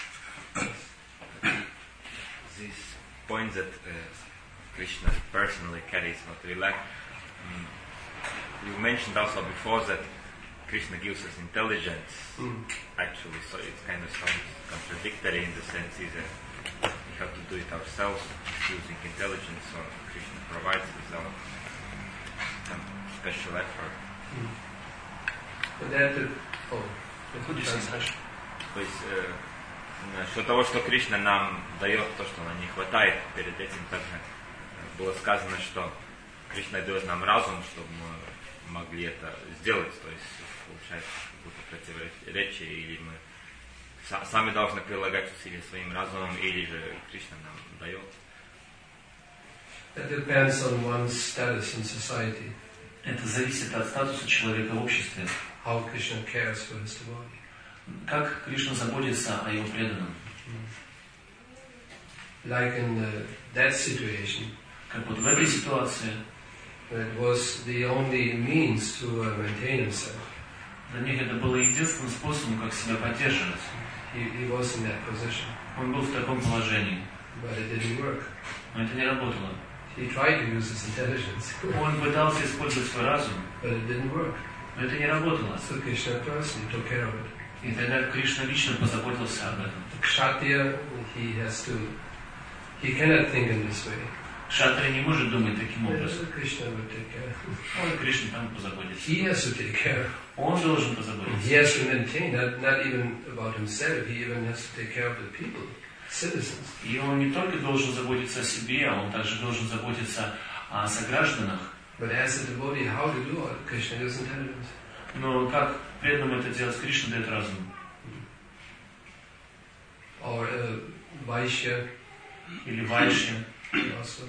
This point that uh, Krishna personally carries what we lack. Um, you mentioned also before that Krishna gives us intelligence. Mm. Actually, so it kind of sounds contradictory in the sense that we have to do it ourselves using intelligence, or Krishna provides without some special effort. Mm. But that, oh, То есть э, насчет того, что Кришна нам дает то, что нам не хватает, перед этим также было сказано, что Кришна дает нам разум, чтобы мы могли это сделать. То есть получается какое-то противоречие, или мы сами должны прилагать усилия своим разумом, или же Кришна нам дает. That depends on one's status in society. Это зависит от статуса человека в обществе. How Krishna cares for his devotee. Как Кришна заботится о его преданном. Like in the, that situation, Как вот в этой ситуации it was the only means to uh, maintain himself. для них это было единственным способом, как себя поддерживать. He, he was in that position, Он был в таком положении, but it didn't work. но это не работало. He tried to use his intelligence, Он пытался использовать свой разум, but it didn't work. но это не работало. So Krishna personally took care of it. И тогда Кришна лично позаботился об этом. The Kshatriya, he has to, he cannot think in this way. Кшатри не может думать таким образом. Krishna will take care. Он Кришна там позаботится. He has to take care. Он должен He позаботиться. has to maintain, not, not even about himself, he even has to take care of the people, citizens. И он не только должен заботиться о себе, а он также должен заботиться о согражданах, But as a devotee, how to do all Krishna gives intelligence. Но как преданным это делать, Кришна дает разум. Or uh, Vaishya. Или Вайшья. Also,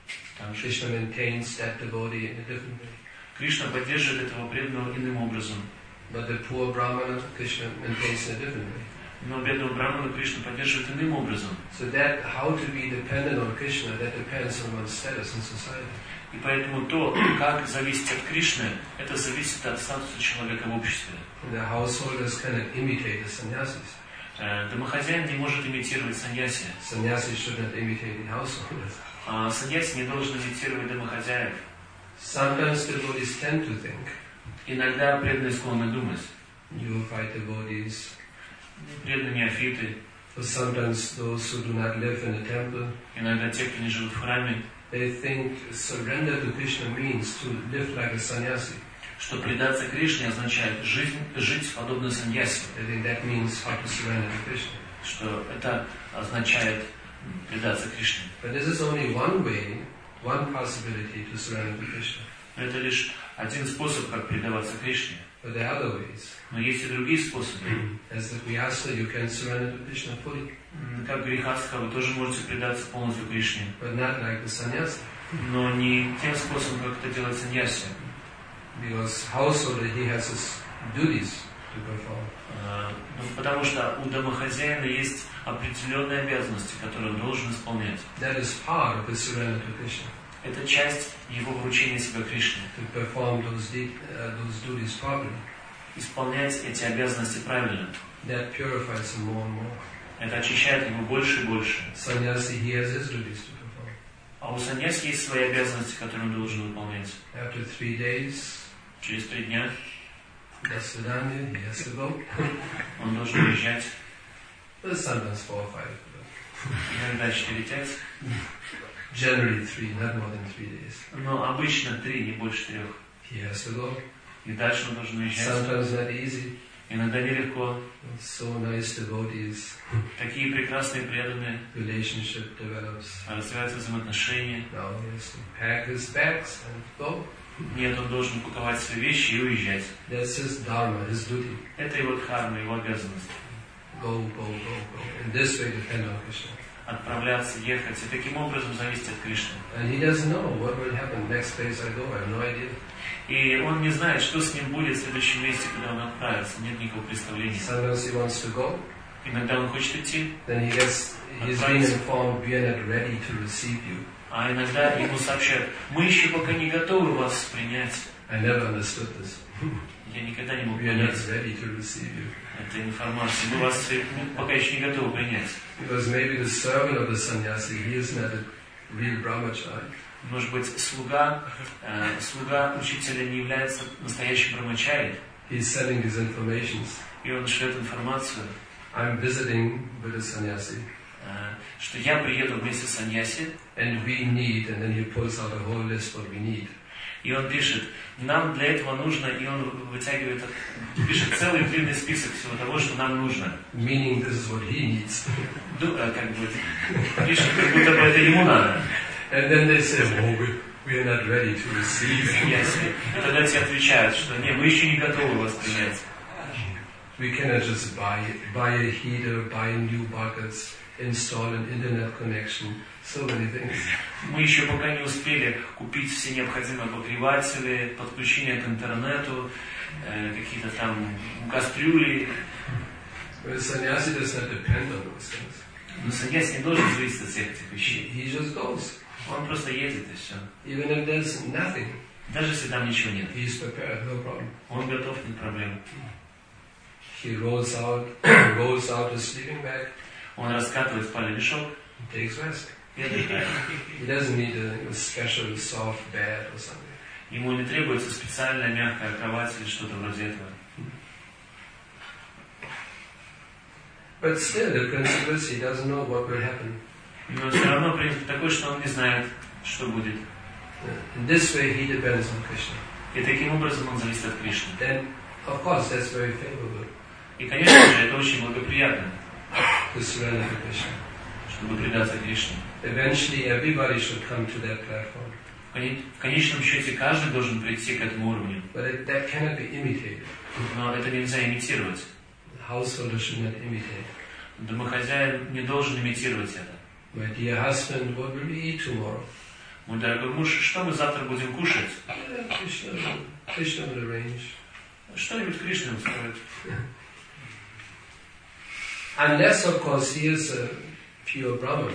Krishna maintains that devotee in a different way. Кришна поддерживает этого преданного иным образом. But the poor Brahmana, Krishna maintains in a different way. Но бедного Брахмана Кришна поддерживает иным образом. So that how to be dependent on Krishna, that depends on one's status in society. И поэтому то, как зависеть от Кришны, это зависит от статуса человека в обществе. The householders cannot imitate the sannyasis. Домохозяин не может имитировать саньяси. Sannyasi should not imitate the householders. А саньяси не должен имитировать домохозяев. Sometimes devotees tend to think. Иногда преданные склонны думать. Neophyte devotees. Преданные неофиты. Or sometimes those who do not live in a temple. Иногда те, кто не живут в храме. They think surrender to Krishna means to live like a sannyasi. Что предаться Кришне означает жизнь, жить подобно саньяси. I think that means how to surrender to Krishna. Что это означает предаться Кришне. But this is only one way, one possibility to surrender to Krishna. Это лишь один способ, как предаваться Кришне. But there are other ways. Но есть и другие способы. As the Vyasa, you can surrender to Krishna fully. Как грехастха, вы тоже можете предаться полностью Кришне. But not like the sannyasi. Но не тем способом, как это делает саньяси. Because householder, he has his duties to perform. Uh, ну, потому что у домохозяина есть определенные обязанности, которые он должен исполнять. That is part of his surrender to Krishna. Это часть его вручения себя Кришне. To perform those, de- uh, those duties properly. Исполнять эти обязанности правильно. That purifies him more and more. Это очищает его больше и больше. Sannyasi, he has his duties to perform. А у саньяси есть свои обязанности, которые он должен выполнять. After three days, через три дня that's the done, he has to go. Он должен уезжать. But sometimes four or five. Иногда четыре-пять. Generally three, not more than three days. Но обычно три, не больше трех. He has to go. И дальше он должен уезжать. Sometimes not easy. Иногда нелегко. So nice devotees. Такие прекрасные преданные. Relationship develops. Развиваются взаимоотношения. Now he has to pack his bags and go. Нет, он должен паковать свои вещи и уезжать. That's his dharma, his duty. Это его дхарма, его обязанность. Go, go, go, go. In this way depend on Krishna. Отправляться, ехать и таким образом зависеть от Кришны. And he doesn't know what will happen next place I go. I have no idea. И он не знает, что с ним будет в следующем месте, куда он отправится. Нет никакого представления. Sometimes he wants to go. Иногда он хочет идти. Then he gets, he's being informed we are not ready to receive you. А иногда ему сообщают, мы еще пока не готовы вас принять. I never understood this. Я никогда не мог We are not понять ready to receive you. этой информации. Мы вас пока еще не готовы принять. Because maybe the servant of the sannyasi, he is not a real brahmachari. Может быть, слуга, э, слуга учителя не является настоящим брамачари. He's sending his informations. И он шлет информацию, I'm visiting with a sannyasi. э, что я приеду вместе с саньяси. And we need, and then he pulls out a whole list what we need. И он пишет, нам для этого нужно, и он вытягивает, пишет целый длинный список всего того, что нам нужно. Meaning this is what he needs. Ну, как бы, пишет, как будто бы это ему надо. And then they say, oh, we, we are not ready to receive. Саньяси. И тогда те отвечают, что нет, мы еще не готовы вас принять. We cannot just buy, buy a heater, buy new buckets, install an internet connection, so many things. Мы еще пока не успели купить все необходимые обогреватели, подключение к интернету, э, какие-то там кастрюли. But sannyasi does not depend on those things. Но саньяси не должен зависеть от всех этих вещей. He just goes. Он просто едет и все. Even if there's nothing, Даже если там ничего нет. he is prepared, no problem. Он готов, нет проблем. He rolls out, rolls out his sleeping bag, Он раскатывает спальный мешок takes rest. и отдыхает. He doesn't need a, a special soft bed or something. Ему не требуется специальная мягкая кровать или что-то вроде этого. But still, the principle is he doesn't know what will happen. Но все равно принцип такой, что он не знает, что будет. In this way, he depends on Krishna. И таким образом он зависит от Кришны. Then, of course, that's very favorable И, конечно же, это очень благоприятно, to surrender to Krishna. чтобы предаться Кришне. Eventually, everybody should come to that platform. В конечном счете каждый должен прийти к этому уровню. But it, that cannot be imitated. Но это нельзя имитировать. The householder should not imitate. Домохозяин не должен имитировать это. My dear husband, what will we eat tomorrow? Мой дорогой муж, что мы завтра будем кушать? Yeah, Krishna, Krishna will arrange. Что-нибудь Кришна устроит. Unless, of course, he is a pure Brahmana.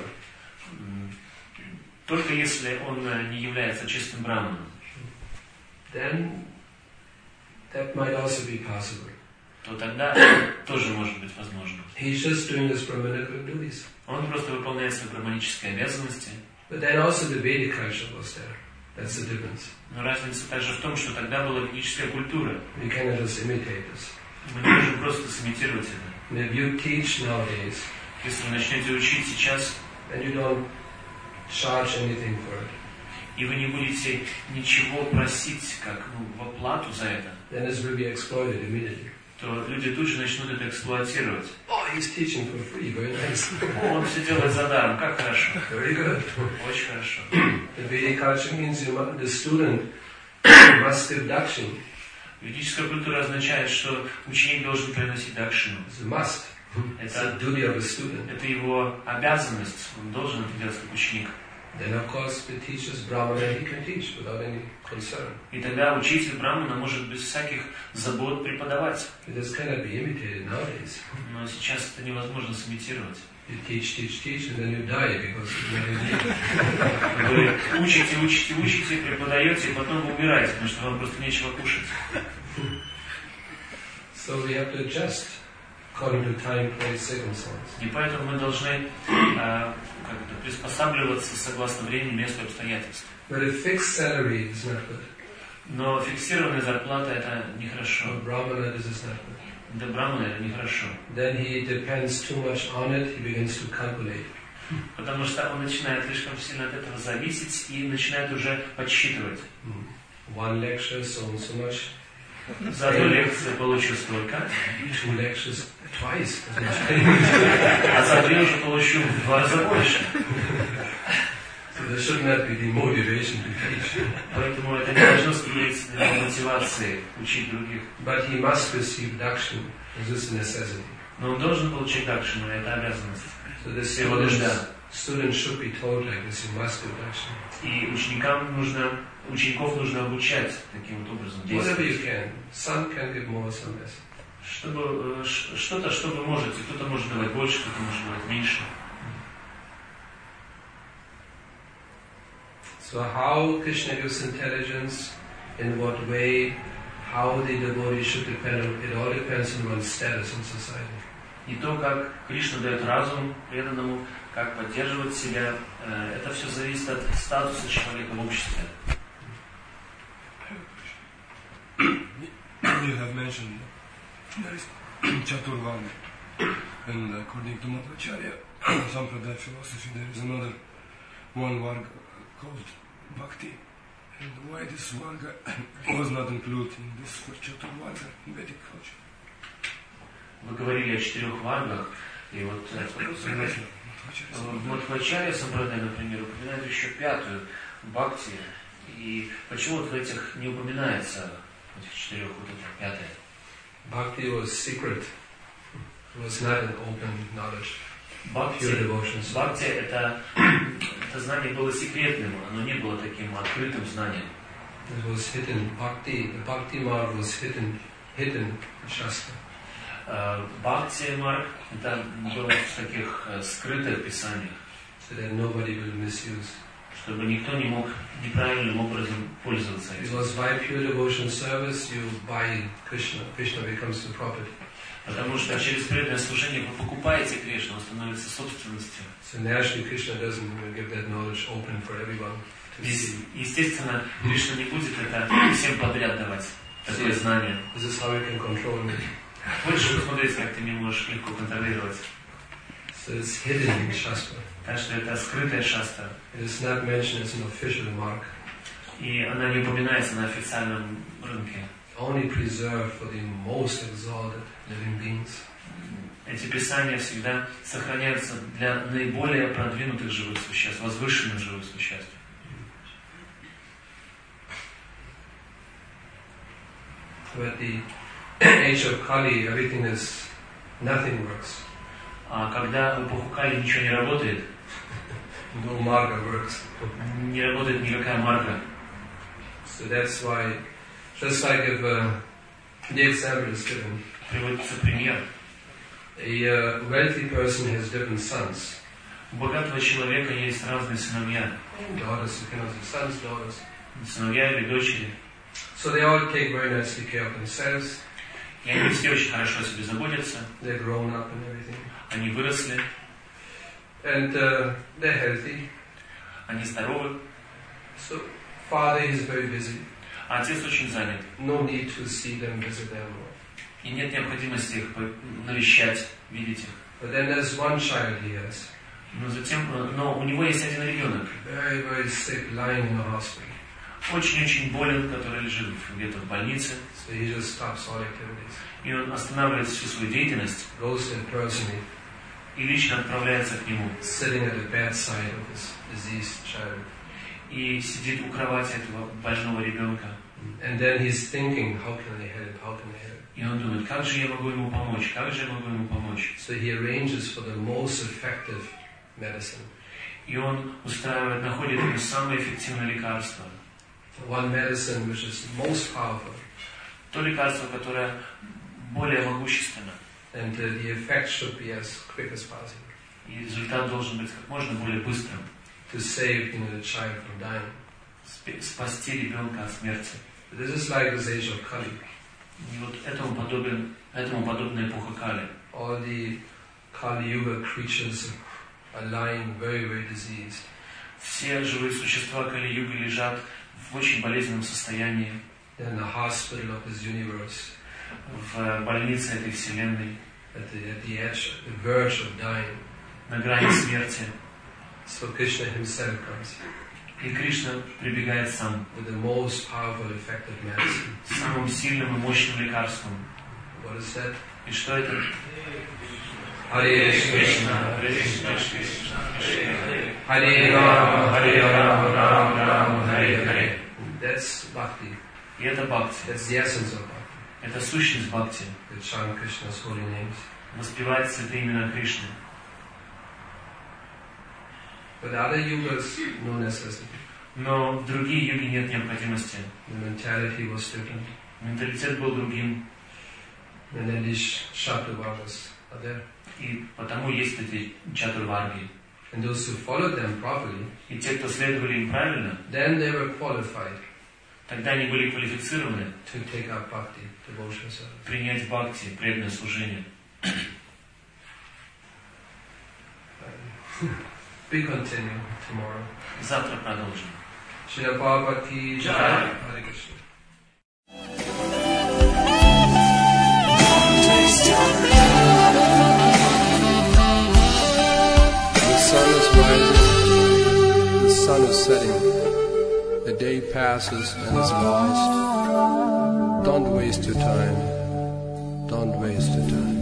Только если он не является чистым браманом. Then that might also be possible. То тогда тоже может быть возможно. He's just doing his brahmanical duties. Он просто выполняет свои браманические обязанности. But then also the Vedic culture was there. That's the difference. Но разница также в том, что тогда была ведическая культура. We cannot just imitate this. Мы не можем просто сымитировать это. And if you teach nowadays, Если вы начнете учить сейчас, then you don't charge anything for it. и вы не будете ничего просить, как ну, в оплату за это, Then this will be exploited immediately. то люди тут же начнут это эксплуатировать. Oh, he's teaching for free. Very nice. О, он все делает за даром, как хорошо. Very good. Очень хорошо. The Vedic culture means you must, the student must give dakshin. Ведическая культура означает, что ученик должен приносить дакшину. It's a must. It's the Это, duty of a student. это его обязанность, он должен это делать как ученик. Then, of course, the teacher's Brahmana, he can teach without any concern. И тогда учитель брамана может без всяких забот преподавать. But this cannot be imitated nowadays. Но сейчас это невозможно сымитировать. You teach, teach, teach, and then you die because you never did. Вы учите, учите, учите, преподаете, и потом вы умираете, потому что вам просто нечего кушать. So we have to adjust according to time, place, circumstance. И поэтому мы должны э, как это, приспосабливаться согласно времени, месту и обстоятельств. But a fixed salary is not good. Но фиксированная зарплата это нехорошо. For Brahmana, this is not good. Для брамана это нехорошо. Then he depends too much on it, he begins to calculate. Потому что он начинает слишком сильно от этого зависеть и начинает уже подсчитывать. One lecture, so and so much. За одну лекцию получу столько, Two lectures, twice as much. а за две уже получу в два раза больше. So there should not be the motivation to teach. Поэтому это не должно становиться для него мотивацией учить других. But he must receive dakshin, this is a necessity. Но он должен получить дакшину, это обязанность. So the Его нужда. students should be told like this, you must do dakshin. И ученикам нужно, учеников нужно обучать таким вот образом Whatever действовать. you can. Some can give more, some less. Чтобы, э, ш- что-то, что вы можете, кто-то может давать больше, кто-то может давать меньше. So how Krishna gives intelligence, in what way, how the devotee should depend on, it all depends on one's status in society. И то, как Кришна дает разум преданному, как поддерживать себя, э, это все зависит от статуса человека в обществе. You have mentioned there is Chaturvarga, and according to Madhvacharya, Sampradaya philosophy, there is another one Varga called Bhakti. And why this Varga was not included in this for Chaturvarga in Vedic culture? Вы говорили о четырех варгах, и вот э, в Мадхвачарья Сампрадая, например, упоминает еще пятую Бхакти. И почему вот в этих не упоминается в этих четырех вот это пятое? Bhakti was secret. It was not an open knowledge. Бхакти, Pure devotion. Бхакти это, это знание было секретным, оно не было таким открытым знанием. It was hidden. Bhakti, the Bhakti marg was hidden, hidden in Shastra. Э, Бхакти марг это было в таких э, скрытых писаниях, So that nobody will misuse. чтобы никто не мог неправильным образом пользоваться этим. Because by pure devotion service you buy Krishna. Krishna becomes the property. Потому что через преданное служение вы покупаете Кришну, он становится собственностью. So naturally Krishna doesn't give that knowledge open for everyone to see. Естественно, Кришна не будет это всем подряд давать, такое знание. This is how you can control me. Хочешь посмотреть, как ты не можешь легко контролировать? So it's hidden in Shastra. Так что это скрытая шастра. It is not mentioned as an official mark. И она не упоминается на официальном рынке. Only preserved for the most exalted living beings. Эти писания всегда сохраняются для наиболее продвинутых живых существ, возвышенных живых существ. But the age of Kali, everything is, nothing works. А когда в эпоху Кали ничего не работает, No marga works. не работает никакая марга. So that's why, just like if uh, the example is given, Приводится пример. a uh, wealthy person has different sons. У богатого человека есть разные сыновья. Daughters, you can also sons, daughters. Сыновья или дочери. So they all take very nicely care of themselves. И они все очень хорошо о себе заботятся. They're grown up and everything. Они выросли. And uh, they're healthy. Они здоровы. So father is very busy. А отец очень занят. No need to see them, visit them. И нет необходимости их навещать, видеть их. But then there's one child he has. Но затем, но у него есть один ребенок. Very, very sick, lying in a hospital. Очень-очень болен, который лежит где-то в больнице. So he just stops all activities. И он останавливает всю свою деятельность. Goes there personally. И лично отправляется к нему. Sitting at the bedside of his diseased child. И сидит у кровати этого больного ребенка. And then he's thinking, how can I help? How can I help? И он думает, как же я могу ему помочь? Как же я могу ему помочь? So he arranges for the most effective medicine. И он устраивает, находит ему самое эффективное лекарство. One medicine which is most powerful. То лекарство, которое более могущественно. And uh, the effect should be as quick as possible. И результат должен быть как можно более быстрым. To save, you know, the child from dying. Спасти ребенка от смерти. This is like this age of Kali. И вот этому подобен, этому подобна эпоха Кали. All the Kali Yuga creatures are lying very, very diseased. Все живые существа Кали-юга лежат в очень болезненном состоянии. They're in the hospital of this universe. В больнице этой вселенной. At the, at the edge, the verge of dying. На грани смерти. So Krishna himself comes. И Кришна прибегает сам. With the most powerful, effective medicine. Самым сильным и мощным лекарством. What is that? И что это? Hare Krishna, Krishna Krishna, Hare Rama, Hare Rama, Rama Rama, Hare Hare. That's bhakti. И это бхакти. That's the essence of bhakti. Это сущность бхакти. To chant Krishna's holy names. Воспевать святые имена Кришны. But other yugas, no necessity. Но в другие юги нет необходимости. The mentality was different. Менталитет был другим. And then these Shatruvargas are there. И потому есть эти чатурварги. And those who followed them properly, И те, кто следовали им правильно, then they were qualified тогда они были квалифицированы to take up bhakti, devotional service. принять бхакти, преданное служение. We continue tomorrow. Завтра продолжим. Srila Prabhupada ki jai. Hare Krishna. The sun is rising, the sun is setting, a day passes and is lost. Don't waste your time, don't waste your time.